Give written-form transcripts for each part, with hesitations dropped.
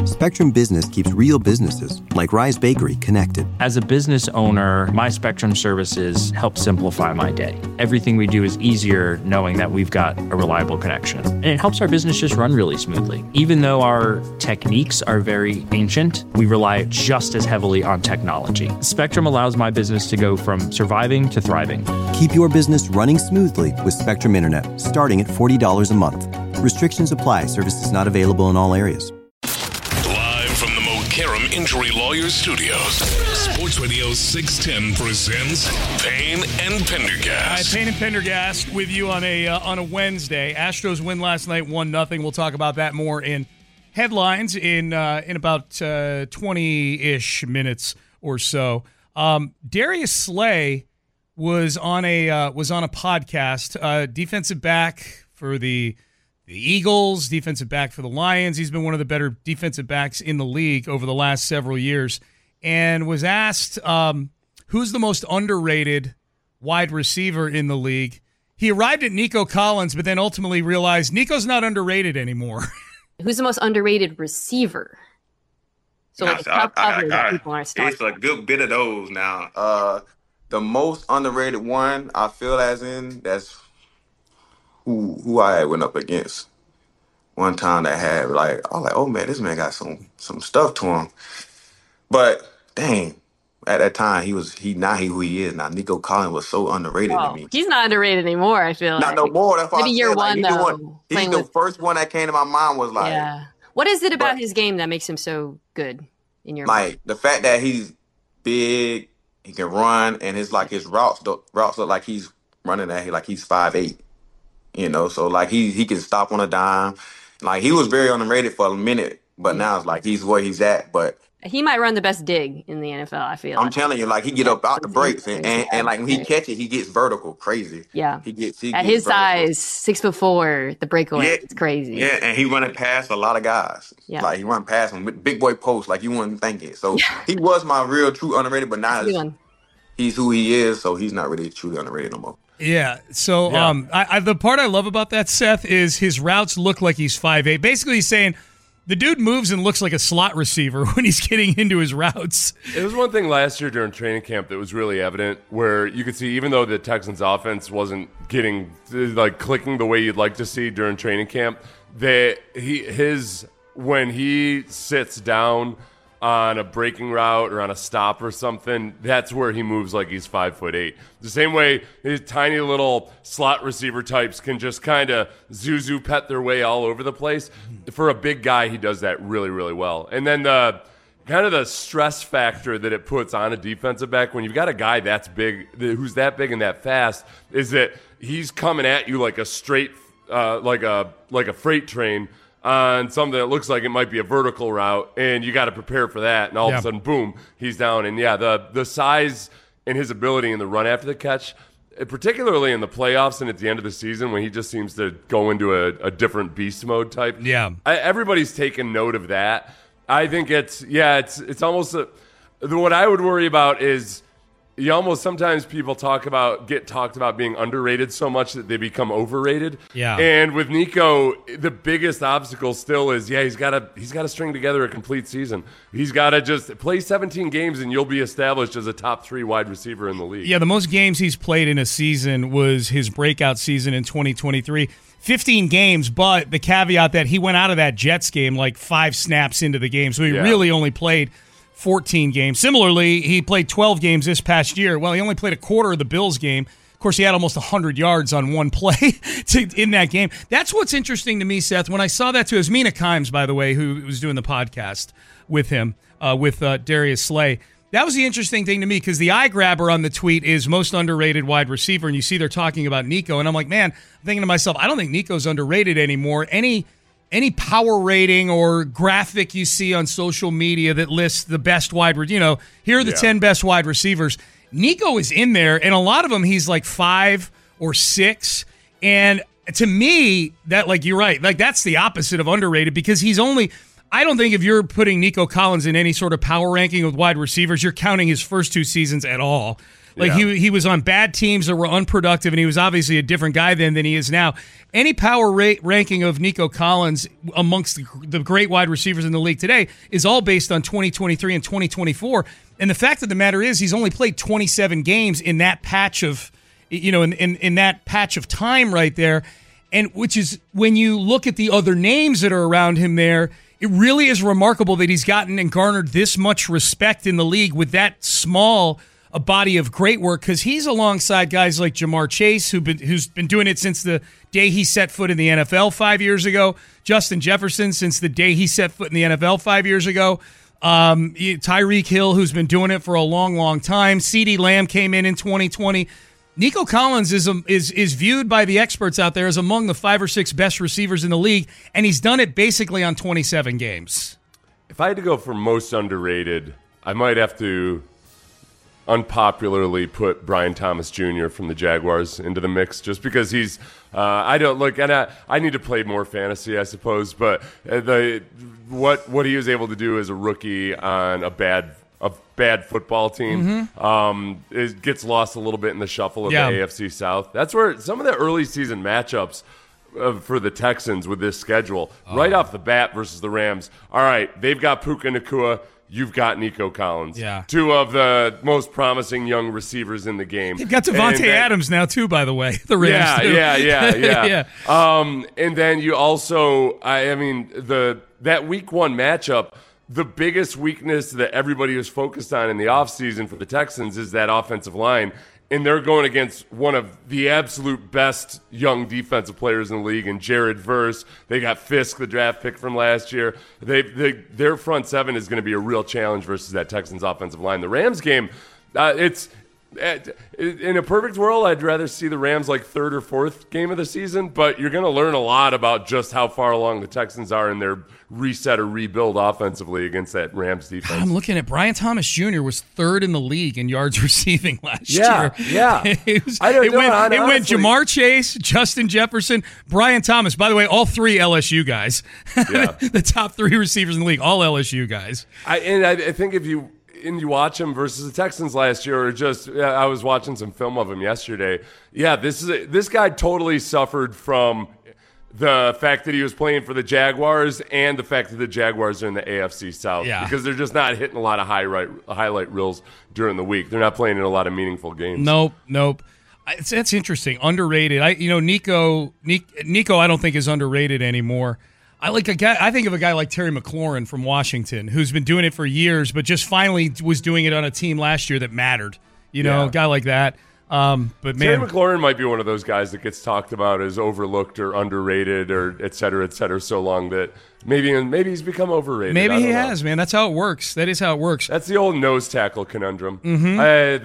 Spectrum Business keeps real businesses, like Rise Bakery, connected. As a business owner, my Spectrum services help simplify my day. Everything we do is easier knowing that we've got a reliable connection. And it helps our business just run really smoothly. Even though our techniques are very ancient, we rely just as heavily on technology. Spectrum allows my business to go from surviving to thriving. Keep your business running smoothly with Spectrum Internet, starting at $40 a month. Restrictions apply. Services not available in all areas. Live from the Mokaram Injury Lawyers Studios, Sports Radio 610 presents Payne and Pendergast. All right, Payne and Pendergast with you on a Wednesday. Astros win last night, 1-0. We'll talk about that more in headlines in about 20-ish minutes or so. Darius Slay was on a podcast, defensive back for the Eagles, defensive back for the Lions. He's been one of the better defensive backs in the league over the last several years, and was asked who's the most underrated wide receiver in the league. He arrived at Nico Collins, but then ultimately realized Nico's not underrated anymore. Who's the most underrated receiver? So like top coverage that people are starting. It's a good bit of those now. The most underrated one, I feel as in, that's who I went up against one time that had, like, I was like, oh man, this man got some stuff to him. But dang, at that time he not who he is now. Nico Collins was so underrated to me. He's not underrated anymore, I feel not no more. That's why maybe year one though. He's the first one that came to my mind was like, yeah. What is it about his game that makes him so good in your mind? Like the fact that he's big, he can run, and his routes look like he's running at like he's 5'8". You know, so like he can stop on a dime. Like he was very underrated for a minute, but now it's like he's where he's at. But he might run the best dig in the NFL, I feel. I'm telling you, like he get up out the breaks and like when he catch it, he gets vertical, crazy. Yeah, he at gets his vertical. Size, 6'4", the breakaway, it's crazy. Yeah, and he running past a lot of guys. Yeah, like he run past them with big boy posts, like you wouldn't think it. So he was my real true underrated, but now he's who he is, so he's not really truly underrated no more. Yeah, so the part I love about that, Seth, is his routes look like he's 5'8". Basically, he's saying the dude moves and looks like a slot receiver when he's getting into his routes. It was one thing last year during training camp that was really evident, where you could see, even though the Texans' offense wasn't getting clicking the way you'd like to see during training camp, when he sits down on a breaking route or on a stop or something, that's where he moves like he's 5'8". The same way his tiny little slot receiver types can just kind of Zuzu pet their way all over the place. For a big guy, he does that really, really well. And then the kind of the stress factor that it puts on a defensive back when you've got a guy that's big, who's that big and that fast, is that he's coming at you like a straight, like a freight train on something that looks like it might be a vertical route, and you got to prepare for that, and all of a sudden, boom, he's down. And the size and his ability in the run after the catch, particularly in the playoffs and at the end of the season when he just seems to go into a different beast mode type. Yeah. Everybody's taken note of that. I think it's almost what I would worry about is sometimes people get talked about being underrated so much that they become overrated. Yeah. And with Nico, the biggest obstacle still is, he's got to string together a complete season. He's got to just play 17 games and you'll be established as a top 3 wide receiver in the league. Yeah, the most games he's played in a season was his breakout season in 2023. 15 games, but the caveat that he went out of that Jets game like 5 snaps into the game, so he really only played 14 games. Similarly, he played 12 games this past year. Well, he only played a quarter of the Bills game. Of course, he had almost 100 yards on one play in that game. That's what's interesting to me, Seth. When I saw that too, it was Mina Kimes, by the way, who was doing the podcast with him, with Darius Slay. That was the interesting thing to me because the eye grabber on the tweet is most underrated wide receiver, and you see they're talking about Nico, and I'm like, man, I'm thinking to myself, I don't think Nico's underrated anymore. Any power rating or graphic you see on social media that lists the best here are the 10 best wide receivers. Nico is in there, and a lot of them he's like 5 or 6. And to me, that you're right, that's the opposite of underrated because he's only. I don't think if you're putting Nico Collins in any sort of power ranking with wide receivers, you're counting his first 2 seasons at all. Like he was on bad teams that were unproductive, and he was obviously a different guy then than he is now. Any power ranking of Nico Collins amongst the great wide receivers in the league today is all based on 2023 and 2024. And the fact of the matter is, he's only played 27 games in that patch of, in that patch of time right there. And which is, when you look at the other names that are around him there, it really is remarkable that he's gotten and garnered this much respect in the league with that small a body of great work, because he's alongside guys like Jamar Chase, who's been doing it since the day he set foot in the NFL 5 years ago, Justin Jefferson since the day he set foot in the NFL 5 years ago, Tyreek Hill, who's been doing it for a long, long time, CeeDee Lamb came in 2020. Nico Collins is viewed by the experts out there as among the 5 or 6 best receivers in the league, and he's done it basically on 27 games. If I had to go for most underrated, I might have to unpopularly put Brian Thomas Jr. from the Jaguars into the mix, just because he's I need to play more fantasy, I suppose, but what he was able to do as a rookie on a bad football team, it gets lost a little bit in the shuffle of the AFC South. That's where some of the early season matchups for the Texans with this schedule, right off the bat versus the Rams. All right, they've got Puka Nacua. You've got Nico Collins. Yeah. 2 of the most promising young receivers in the game. They've got Devontae Adams now, too, by the way. The Rams, too. Yeah. And then you also, that week 1 matchup, the biggest weakness that everybody was focused on in the offseason for the Texans is that offensive line. And they're going against one of the absolute best young defensive players in the league, in Jared Verse. They got Fisk, the draft pick from last year. Their front 7 is going to be a real challenge versus that Texans offensive line. The Rams game, in a perfect world, I'd rather see the Rams like 3rd or 4th game of the season, but you're going to learn a lot about just how far along the Texans are in their reset or rebuild offensively against that Rams defense. I'm looking at Brian Thomas Jr. was 3rd in the league in yards receiving last year. Yeah. It went Jamar Chase, Justin Jefferson, Brian Thomas. By the way, all 3 LSU guys. Yeah. The top 3 receivers in the league, all LSU guys. I think if you watch him versus the Texans last year, or I was watching some film of him yesterday. Yeah, this guy totally suffered from the fact that he was playing for the Jaguars and the fact that the Jaguars are in the AFC South. Yeah. Because they're just not hitting a lot of highlight reels during the week. They're not playing in a lot of meaningful games. Nope. That's interesting. Underrated. Nico, I don't think is underrated anymore. I think of a guy like Terry McLaurin from Washington, who's been doing it for years, but just finally was doing it on a team last year that mattered. A guy like that. But man, Terry McLaurin might be one of those guys that gets talked about as overlooked or underrated or et cetera, so long that maybe he's become overrated. Maybe he has, man. That's how it works. That is how it works. That's the old nose tackle conundrum. Mm-hmm.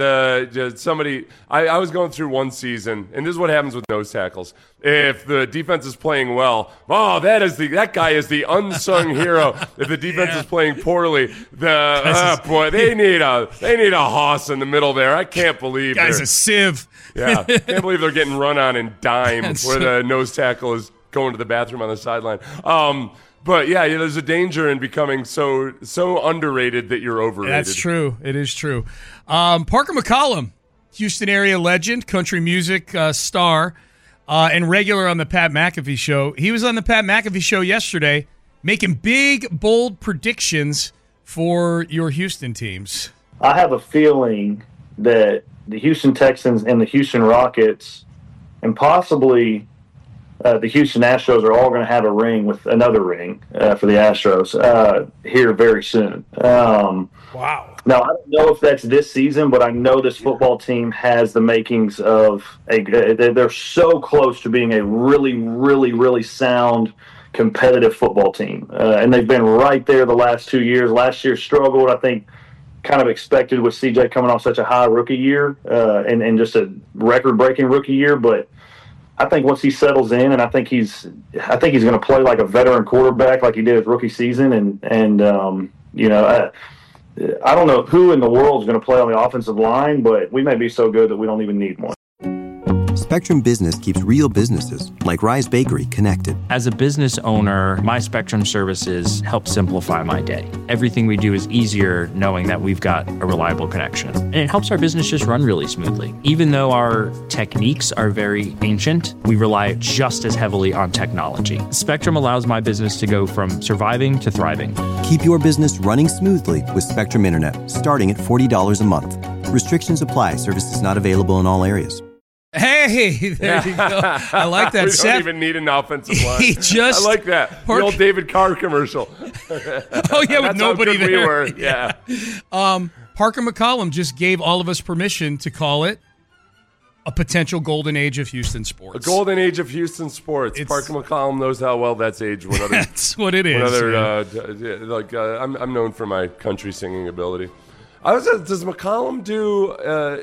I was going through one season, and this is what happens with nose tackles. If the defense is playing well, that guy is the unsung hero. If the defense is playing poorly, they need a hoss in the middle there. I can't believe guy's a sieve. Yeah, can't believe they're getting run on and dime where the nose tackle is going to the bathroom on the sideline. But yeah, there's a danger in becoming so underrated that you're overrated. That's true. It is true. Parker McCollum, Houston area legend, country music star, and regular on the Pat McAfee show. He was on the Pat McAfee show yesterday, making big, bold predictions for your Houston teams. I have a feeling that the Houston Texans and the Houston Rockets, and possibly the Houston Astros, are all going to have another ring for the Astros here very soon. Wow. Now, I don't know if that's this season, but I know this football team has the makings of they're so close to being a really, really, really sound, competitive football team. And they've been right there the last 2 years. Last year struggled, I think, kind of expected with CJ coming off such a high rookie year and just a record-breaking rookie year. But I think once he settles in, and I think he's going to play like a veteran quarterback like he did his rookie season. I don't know who in the world is going to play on the offensive line, but we may be so good that we don't even need one. Spectrum Business keeps real businesses, like Rise Bakery, connected. As a business owner, my Spectrum services help simplify my day. Everything we do is easier knowing that we've got a reliable connection. And it helps our business just run really smoothly. Even though our techniques are very ancient, we rely just as heavily on technology. Spectrum allows my business to go from surviving to thriving. Keep your business running smoothly with Spectrum Internet, starting at $40 a month. Restrictions apply. Services not available in all areas. Hey, there you go. I like that. We don't even need an offensive line. I like that. The old David Carr commercial. Oh, yeah, with nobody there. We were. Yeah. Parker McCollum just gave all of us permission to call it a potential golden age of Houston sports. A golden age of Houston sports. Parker McCollum knows how well that's aged. That's what it is. I'm known for my country singing ability. Does McCollum do?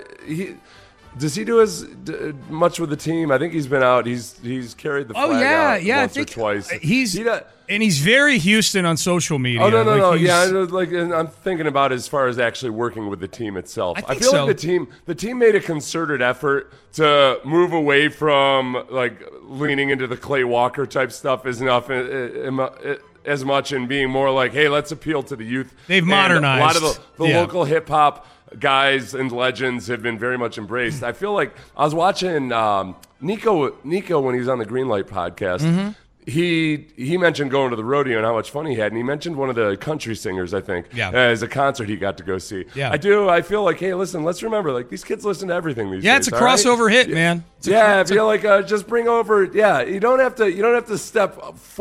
Does he do as much with the team? I think he's been out. He's carried the flag out once or twice. He's very Houston on social media. Oh no. Yeah, and I'm thinking about as far as actually working with the team itself. I feel like the team made a concerted effort to move away from like leaning into the Clay Walker type stuff as much and being more like, hey, let's appeal to the youth. They've modernized. A lot of the local hip hop guys and legends have been very much embraced. I feel like I was watching Nico when he was on the Greenlight podcast. Mm-hmm. He mentioned going to the rodeo and how much fun he had, and he mentioned one of the country singers, I think, as a concert he got to go see. Yeah. I feel like, hey, listen, let's remember, like, these kids listen to everything these days. Yeah, it's a crossover hit, man. I feel like just bring over. Yeah, you don't have to step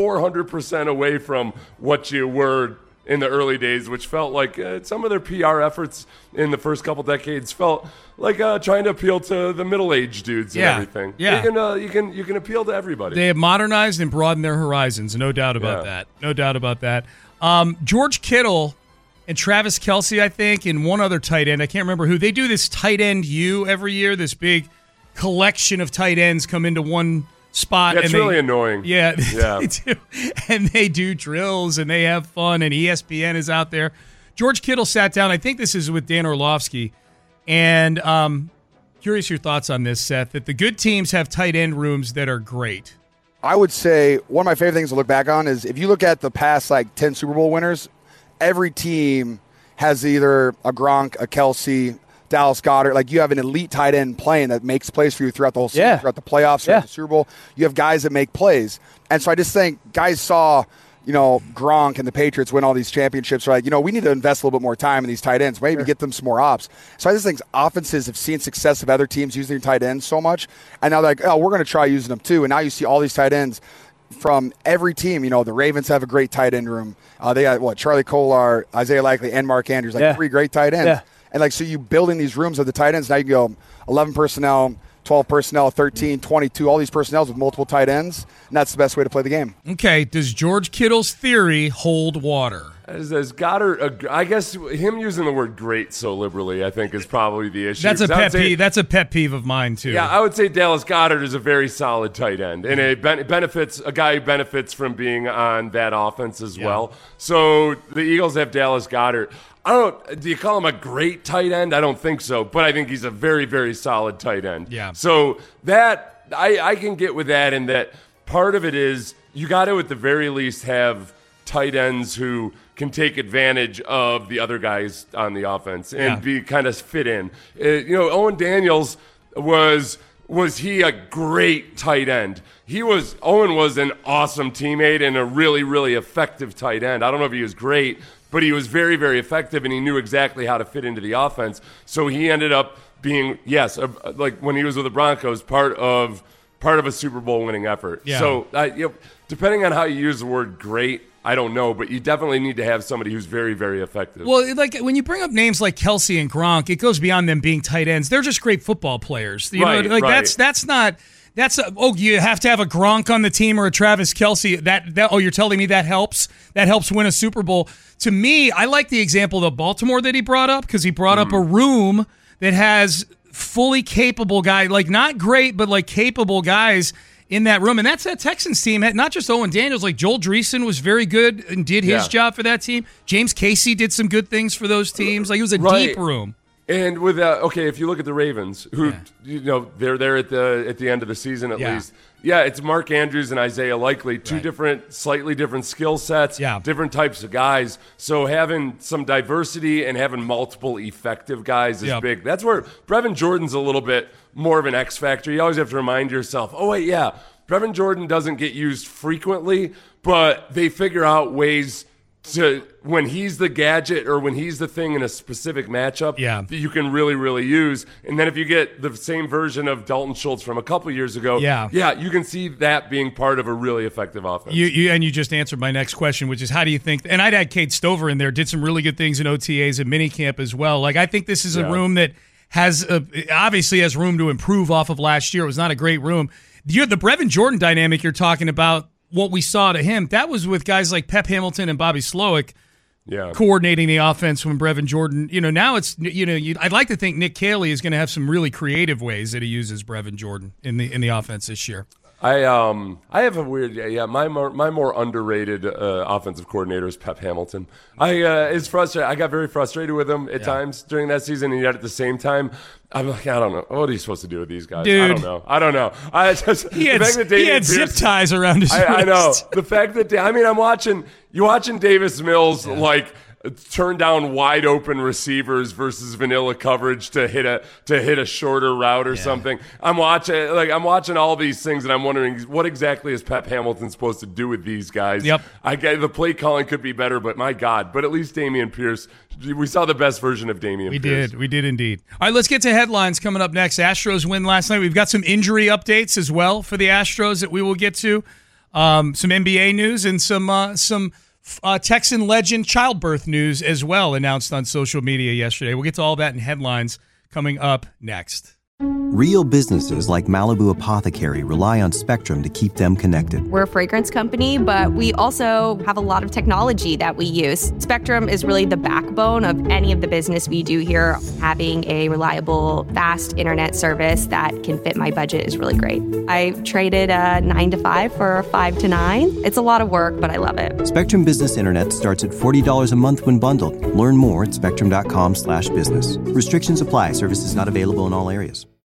400% away from what you were in the early days, which felt like some of their PR efforts in the first couple decades felt like trying to appeal to the middle-aged dudes and everything. Yeah, you can appeal to everybody. They have modernized and broadened their horizons, no doubt about that. No doubt about that. George Kittle and Travis Kelce, I think, and one other tight end, I can't remember who. They do this tight end U every year. This big collection of tight ends come into one spot. Yeah, it's really annoying. Yeah, they do. And they do drills, and they have fun, and ESPN is out there. George Kittle sat down. I think this is with Dan Orlovsky. And curious your thoughts on this, Seth, that the good teams have tight end rooms that are great. I would say one of my favorite things to look back on is if you look at the past 10 Super Bowl winners, every team has either a Gronk, a Kelce, Dallas Goedert. Like, you have an elite tight end playing that makes plays for you throughout the whole season, throughout the playoffs, throughout the Super Bowl. You have guys that make plays. And so I just think guys saw, Gronk and the Patriots win all these championships. Right? We need to invest a little bit more time in these tight ends, maybe get them some more ops. So I just think offenses have seen success of other teams using their tight ends so much. And now they're like, we're going to try using them too. And now you see all these tight ends from every team. The Ravens have a great tight end room. They got, Charlie Kolar, Isaiah Likely, and Mark Andrews. Three great tight ends. Yeah. And so you building these rooms of the tight ends. Now you can go 11 personnel, 12 personnel, 13, 22, all these personnels with multiple tight ends. And that's the best way to play the game. Okay, does George Kittle's theory hold water? As Goddard, I guess him using the word great so liberally, I think, is probably the issue. That's a pet peeve. That's a pet peeve of mine, too. Yeah, I would say Dallas Goedert is a very solid tight end. And it benefits a guy who benefits from being on that offense as well. So the Eagles have Dallas Goedert. Do you call him a great tight end? I don't think so, but I think he's a very, very solid tight end. Yeah. So that I can get with that, in that part of it is you got to at the very least have tight ends who can take advantage of the other guys on the offense and be kind of fit in. Owen Daniels was he a great tight end? Owen was an awesome teammate and a really, really effective tight end. I don't know if he was great, but he was very, very effective, and he knew exactly how to fit into the offense. So he ended up being, like when he was with the Broncos, part of a Super Bowl winning effort. Yeah. So depending on how you use the word great, I don't know, but you definitely need to have somebody who's very, very effective. Well, like when you bring up names like Kelce and Gronk, it goes beyond them being tight ends. They're just great football players. Right. That's not. You have to have a Gronk on the team or a Travis Kelce. You're telling me that helps? That helps win a Super Bowl. To me, I like the example of Baltimore that he brought up, because he brought up a room that has fully capable guys, like not great, but like capable guys in that room. And that's that Texans team. Not just Owen Daniels, like Joel Dreesen was very good and did his job for that team. James Casey did some good things for those teams. Like, it was a deep room. And with if you look at the Ravens, who they're there at the end of the season at least. Yeah, it's Mark Andrews and Isaiah Likely, two slightly different skill sets, different types of guys. So having some diversity and having multiple effective guys is big. That's where Brevin Jordan's a little bit more of an X factor. You always have to remind yourself, Brevin Jordan doesn't get used frequently, but they figure out ways to, when he's the gadget or when he's the thing in a specific matchup that you can really, really use. And then if you get the same version of Dalton Schultz from a couple years ago, you can see that being part of a really effective offense. You just answered my next question, which is how do you think, and I'd add Cade Stover in there, did some really good things in OTAs and minicamp as well. Like, I think this is a room that obviously has room to improve off of last year. It was not a great room. The Brevin Jordan dynamic you're talking about, what we saw to him, that was with guys like Pep Hamilton and Bobby Slowick coordinating the offense when Brevin Jordan, now it's, I'd like to think Nick Caley is going to have some really creative ways that he uses Brevin Jordan in the offense this year. I have a weird my more underrated offensive coordinator is Pep Hamilton. It's frustrating. I got very frustrated with him at times during that season, and yet at the same time, I'm like, I don't know. What are you supposed to do with these guys? Dude. I don't know. He had zip ties around his wrist. I know. The fact that I'm watching Davis Mills turn down wide open receivers versus vanilla coverage to hit a shorter route or something. I'm watching all these things and I'm wondering what exactly is Pep Hamilton supposed to do with these guys. Yep. I get the play calling could be better, but my God, but at least Dameon Pierce, we saw the best version of Dameon Pierce. We did indeed. All right, let's get to headlines coming up next. Astros win last night. We've got some injury updates as well for the Astros that we will get to. Some NBA news and some Texan legend childbirth news as well announced on social media yesterday. We'll get to all that in headlines coming up next. Real businesses like Malibu Apothecary rely on Spectrum to keep them connected. We're a fragrance company, but we also have a lot of technology that we use. Spectrum is really the backbone of any of the business we do here. Having a reliable, fast internet service that can fit my budget is really great. I traded a 9 to 5 for a 5 to 9. It's a lot of work, but I love it. Spectrum Business Internet starts at $40 a month when bundled. Learn more at spectrum.com/business. Restrictions apply. Services not available in all areas.